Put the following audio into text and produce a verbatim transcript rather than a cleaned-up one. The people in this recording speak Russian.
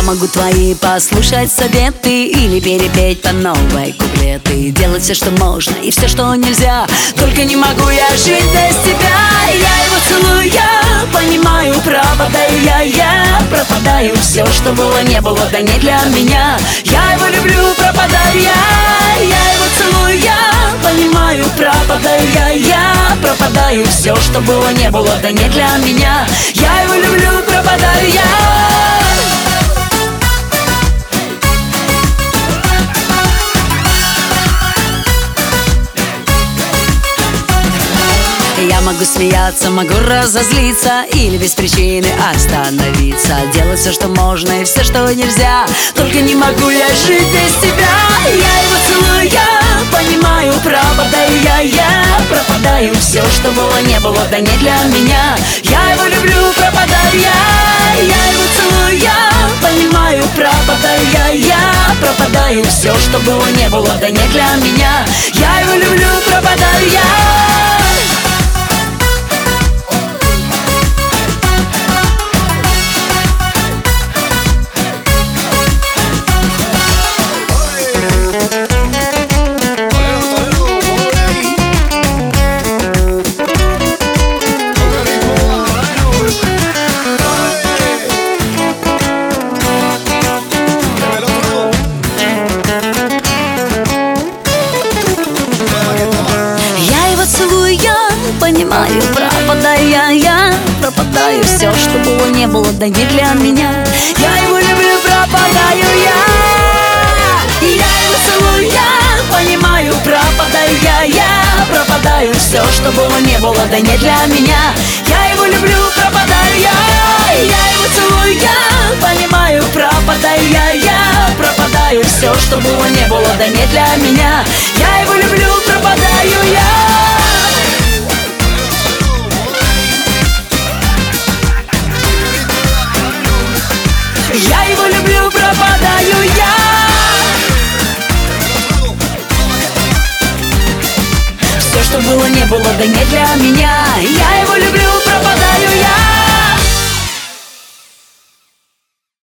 могу твои послушать советы или перепеть по новой куплеты, делать все, что можно и все, что нельзя. Только не могу я жить без тебя. Я его целую, я понимаю, пропадаю я, я пропадаю. Все, что было, не было, да не для меня. Я его люблю, пропадаю я. Я его целую, я понимаю, пропадаю я, я пропадаю. Все, что было, не было, да не для меня. Я его люблю, пропадаю я. Я могу смеяться, могу разозлиться или без причины остановиться, делать все, что можно и все, что нельзя. Только не могу я жить без тебя. Я его целую, я понимаю, пропадаю я, я пропадаю. Все, что было, не было, да не для меня. Я его люблю, пропадаю я. Я его целую, я понимаю, пропадаю я, я пропадаю. Все, что было, не было, да не для меня. Я его люблю, пропадаю я. Понимаю, пропадаю я, я пропадаю. Все, что было, не было, да не для меня. Я его люблю, пропадаю я. Я его целую, я понимаю, пропадаю я, я пропадаю. Все, что было, не было, да не для меня. Я его люблю, пропадаю я. Я его целую, я понимаю, пропадаю я, я пропадаю. Все, что было, не было, да не для меня. Я его люблю, пропадаю я. Я его люблю, пропадаю я. Все, что было, не было, да не для меня. Я